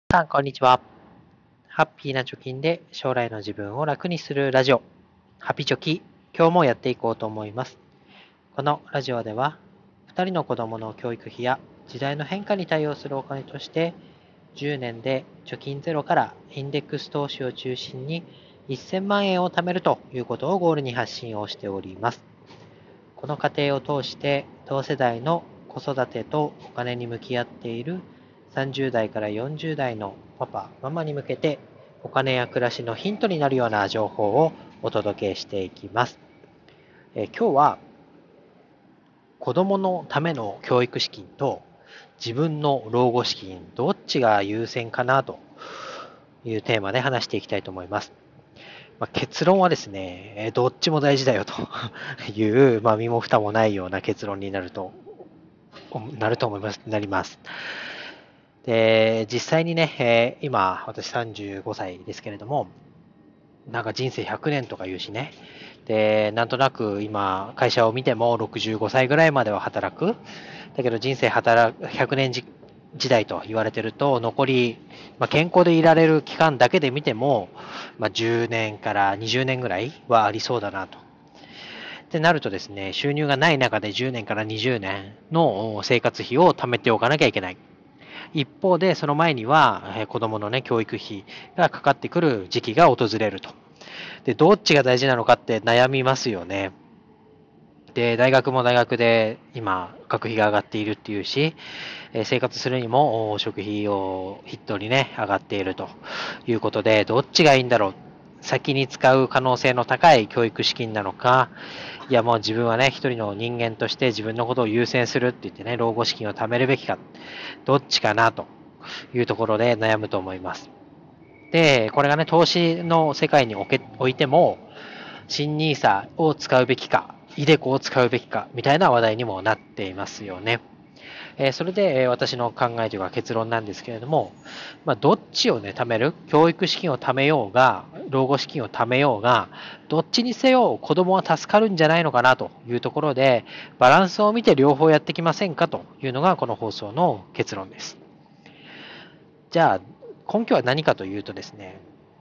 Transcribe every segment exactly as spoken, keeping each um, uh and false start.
さん、こんにちは。ハッピーな貯金で将来の自分を楽にするラジオ、ハピチョキ、今日もやっていこうと思います。このラジオでは、ふたりの子供の教育費や時代の変化に対応するお金として、じゅうねんで貯金ゼロからインデックス投資を中心にせんまん円を貯めるということをゴールに発信をしております。この過程を通して、同世代の子育てとお金に向き合っているさんじゅう代からよんじゅう代のパパ、ママに向けて、お金や暮らしのヒントになるような情報をお届けしていきます。えー今日は子供のための教育資金と自分の老後資金、どっちが優先かなというテーマで話していきたいと思います。まあ、結論はですね、えーどっちも大事だよという、まあ、身も蓋もないような結論になるとなると思います、なります。で、実際にね、えー今、私さんじゅうごさいですけれども、なんか人生ひゃくねんとか言うしね。で、なんとなく今、会社を見てもろくじゅうごさいぐらいまでは働く。だけど人生働くひゃくねん時時代と言われてると、残り、まあ、健康でいられる期間だけで見ても、まあ、じゅうねんからにじゅうねんぐらいはありそうだなと。ってなるとですね、収入がない中でじゅうねんからにじゅうねんの生活費を貯めておかなきゃいけない。一方で、その前には、えー子供のね、教育費がかかってくる時期が訪れると。で、どっちが大事なのかって悩みますよね。で、大学も大学で今、学費が上がっているっていうし、えー生活するにもお食費を筆頭にね、上がっているということで、どっちがいいんだろう。先に使う可能性の高い教育資金なのか、いやもう自分はね、一人の人間として自分のことを優先するって言ってね、老後資金を貯めるべきか、どっちかなというところで悩むと思います。で、これがね、投資の世界におけおいても、新ニーサを使うべきか、イデコを使うべきか、みたいな話題にもなっていますよね。えーそれで、えー私の考えというか結論なんですけれども、まあ、どっちをね、貯める、教育資金を貯めようが、老後資金を貯めようが、どっちにせよ子供は助かるんじゃないのかなというところで、バランスを見て両方やってきませんかというのがこの放送の結論です。じゃあ、根拠は何かというとですね、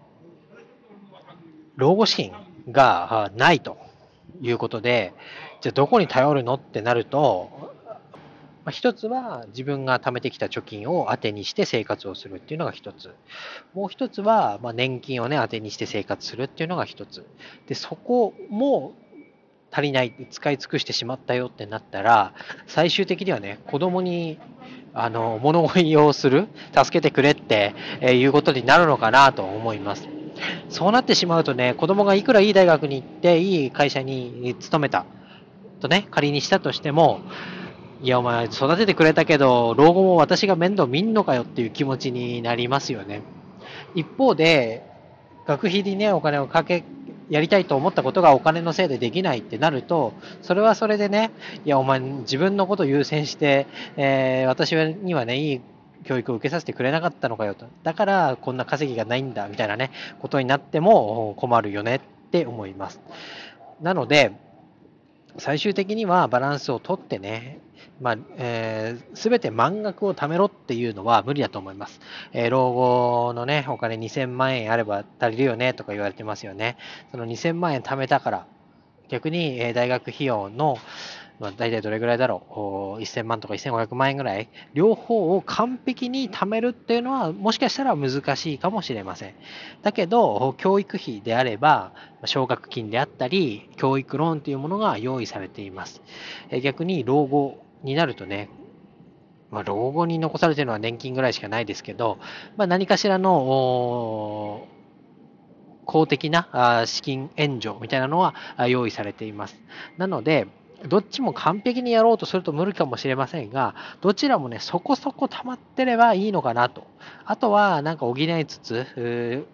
老後資金がないということで、じゃあどこに頼るのってなると、まあ、一つは自分が貯めてきた貯金を当てにして生活をするっていうのが一つ。もう一つは、まあ、年金をね、当てにして生活するっていうのが一つ。で、そこも足りない、使い尽くしてしまったよってなったら、最終的にはね、子供に、あの、物乞いをする、助けてくれって、えーいうことになるのかなと思います。そうなってしまうとね、子供がいくらいい大学に行って、いい会社に勤めたとね、仮にしたとしても、いや、お前育ててくれたけど、老後も私が面倒見んのかよっていう気持ちになりますよね。一方で、学費にね、お金をかけ、やりたいと思ったことがお金のせいでできないってなると、それはそれでね、いや、お前自分のことを優先して、えー私にはね、いい教育を受けさせてくれなかったのかよと。だからこんな稼ぎがないんだ、みたいなね、ことになっても困るよねって思います。なので、最終的にはバランスをとってね、まあえー、全て満額を貯めろっていうのは無理だと思います。えー老後のね、お金にせんまん円あれば足りるよねとか言われてますよね。そのにせんまん円貯めたから、逆に、えー大学費用の、まあ、大体どれぐらいだろう、せんまんとかせんごひゃくまん円ぐらい、両方を完璧に貯めるっていうのは、もしかしたら難しいかもしれません。だけど、教育費であれば、奨学金であったり、教育ローンというものが用意されています。え逆に老後になるとね、まあ、老後に残されているのは年金ぐらいしかないですけど、まあ、何かしらの公的な資金援助みたいなのは用意されています。なので、どっちも完璧にやろうとすると無理かもしれませんが、どちらもね、そこそこ溜まってればいいのかなと。あとは、なんか補いつつ、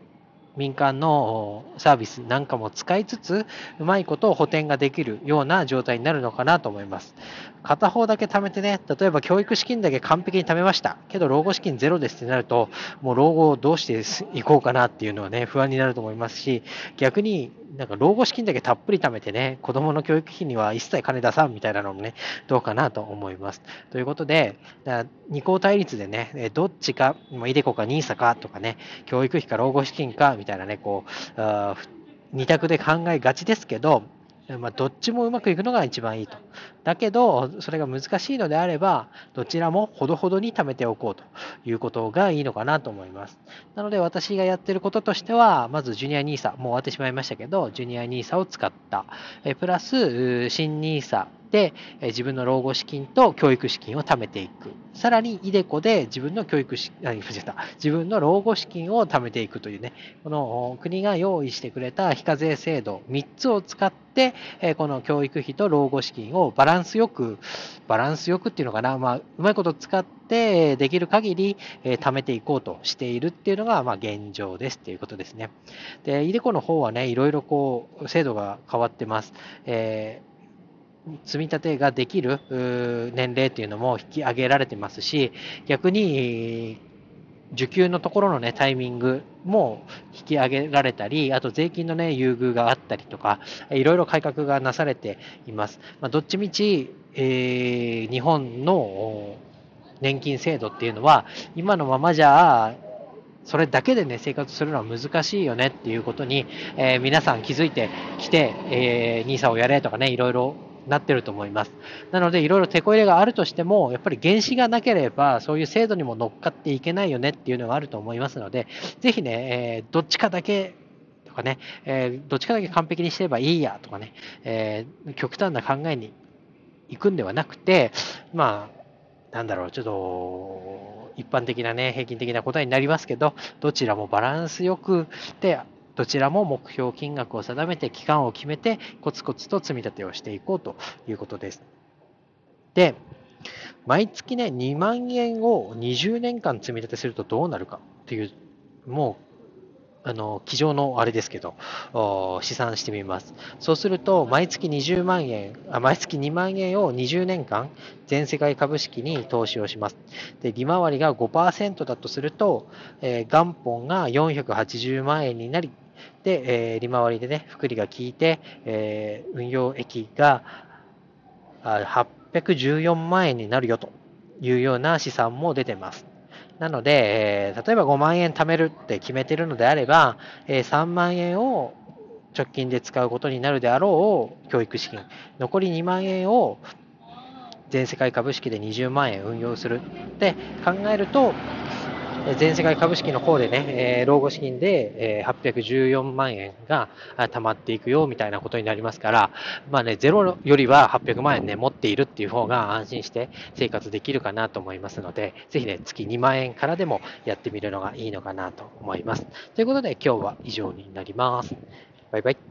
民間のサービスなんかも使いつつ、うまいことを補填ができるような状態になるのかなと思います。片方だけ貯めてね、例えば教育資金だけ完璧に貯めました。けど老後資金ゼロですってなると、もう老後をどうしていこうかなっていうのはね、不安になると思いますし、逆になんか老後資金だけたっぷり貯めてね、子供の教育費には一切金出さんみたいなのもね、どうかなと思います。ということで、二項対立でね、どっちか、イデコかニーサかとかね、教育費か老後資金かみたいなね、こう、あ二択で考えがちですけど、まあ、どっちもうまくいくのが一番いいと。だけど、それが難しいのであれば、どちらもほどほどに貯めておこうということがいいのかなと思います。なので、私がやっていることとしては、まずジュニアニーサ、もう終わってしまいましたけど、ジュニアニーサを使った、えプラス、新ニーサで、え自分の老後資金と教育資金を貯めていく。さらに、イデコで自分の教育資金、自分の老後資金を貯めていくというね、この国が用意してくれた非課税制度みっつを使って、この教育費と老後資金をバランスよく、バランスよくっていうのかな、まあ、うまいこと使ってできる限り貯めていこうとしているっていうのが、まあ、現状ですっていうことですね。で、イデコの方はね、いろいろこう、制度が変わってます。えー積み立てができる年齢っていうのも引き上げられてますし、逆に受給のところのね、タイミングも引き上げられたり、あと税金のね、優遇があったりとか、いろいろ改革がなされています。まあ、どっちみち、えー、日本の年金制度っていうのは、今のままじゃ、それだけでね、生活するのは難しいよねっていうことに、えー、皆さん気づいてきて、えー、ニーサをやれとかね、いろいろなってると思います。なので、いろいろテこ入れがあるとしても、やっぱり原資がなければ、そういう制度にも乗っかっていけないよねっていうのがあると思いますので、ぜひね、えー、どっちかだけとかね、えー、どっちかだけ完璧にしてればいいやとかね、えー、極端な考えに行くんではなくて、まあ、なんだろう、ちょっと、一般的なね、平均的な答えになりますけど、どちらもバランスよくて、どちらも目標金額を定めて、期間を決めて、コツコツと積み立てをしていこうということです。で、毎月ね、にまん円をにじゅうねんかん積み立てするとどうなるかっていう、もう、あの、机上のあれですけど、試算してみます。そうすると、毎月にじゅうまん円、あ毎月にまん円をにじゅうねんかん、全世界株式に投資をします。で、利回りがごパーセントだとすると、えー、元本がよんひゃくはちじゅうまん円になり、で、えー、利回りでね、複利が効いて、えー、運用益がはっぴゃくじゅうよんまん円になるよというような試算も出てます。なので、えー、例えばごまん円貯めるって決めてるのであれば、えー、さんまん円を直近で使うことになるであろう教育資金、残りにまん円を全世界株式でにじゅうまん円運用するって考えると、全世界株式の方でね、えー、老後資金で、えー、はっぴゃくじゅうよんまん円が貯まっていくよみたいなことになりますから、まあね、ゼロよりははっぴゃくまん円ね、持っているっていう方が安心して生活できるかなと思いますので、ぜひね、月にまん円からでもやってみるのがいいのかなと思います。ということで、今日は以上になります。バイバイ。